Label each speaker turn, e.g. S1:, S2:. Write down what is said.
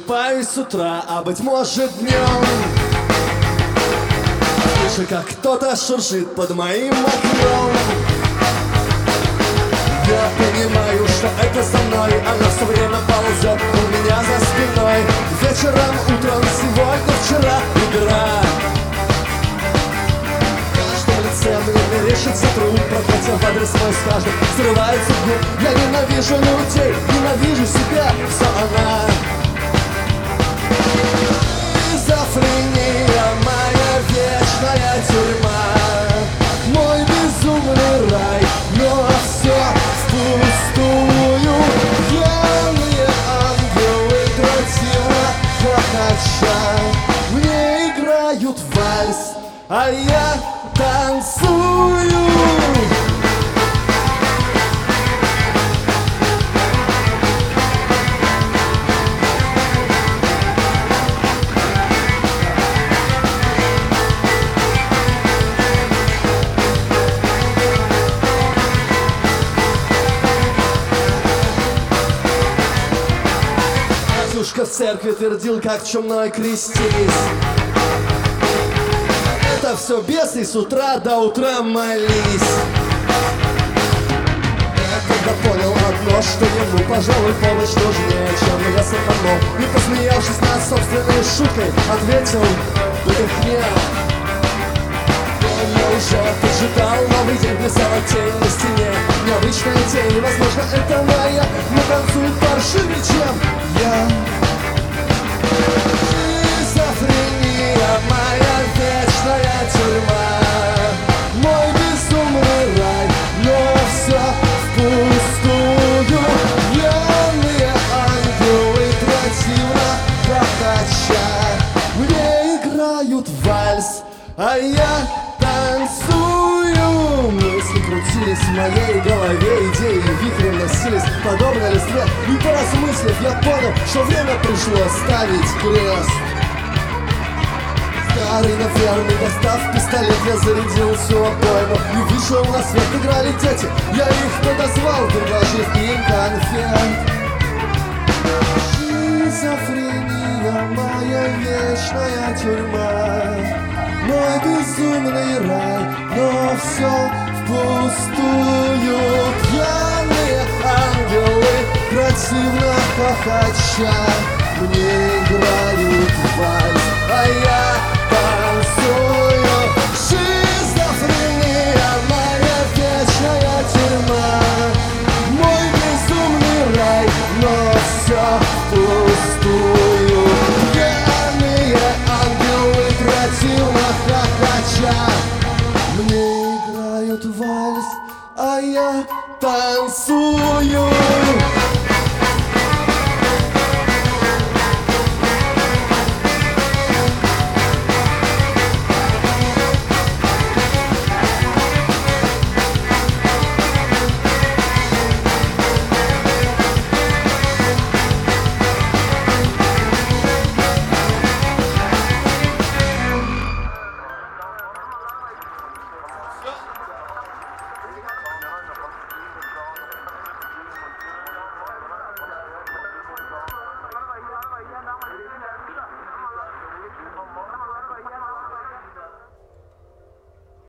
S1: Просыпаюсь с утра, а быть может днем. Слышу, как кто-то шуршит под моим окном. Я понимаю, что это со мной. Она все время ползет у меня за спиной. Вечером, утром, сегодня, вчера игра. В каждом лице мне мерещится труд. Проклятие в адрес мой с каждым срывается в губ. Я ненавижу людей, ненавижу себя. Все она. Шизофрения, моя вечная тюрьма. Мой безумный рай, но все впустую. Пьяные ангелы противно хохоча мне играют вальс, а я танцую. Батюшка в церкви твердил, как чумной крестись. Это все бесы, с утра до утра молись. Я тогда понял одно, что ему, пожалуй, помощь нужнее, чем я самому. И посмеявшись над собственной шуткой, ответил: выдохнем. Я уже прочитал новый день, писала тень на стене. Необычная тень, возможно, это моя, но танцует паршивее, чем я. Шизофрения, моя вечная тюрьма. Мой безумный рай, но все впустую. Пьяные ангелы противно хохоча мне играют вальс, а я танцую. Мысли крутились в моей голове, идеи вихрем носились, подобно листве. И поразмыслив, я понял, что время пришло ставить крест. Старый на ферме, достав пистолет, я зарядил всю обойму и вышел на свет. Играли дети, я их подозвал, предложив им конфет. Шизофрения, моя вечная тюрьма. Мой безумный рай, но все впустую. Пьяные ангелы противно хохоча мне играют вальс, а я танцую. Шизофрения, моя вечная тюрьма. Мой безумный рай, но все впустую. Пьяные ангелы противно хохоча мне играют вальс, а я танцую.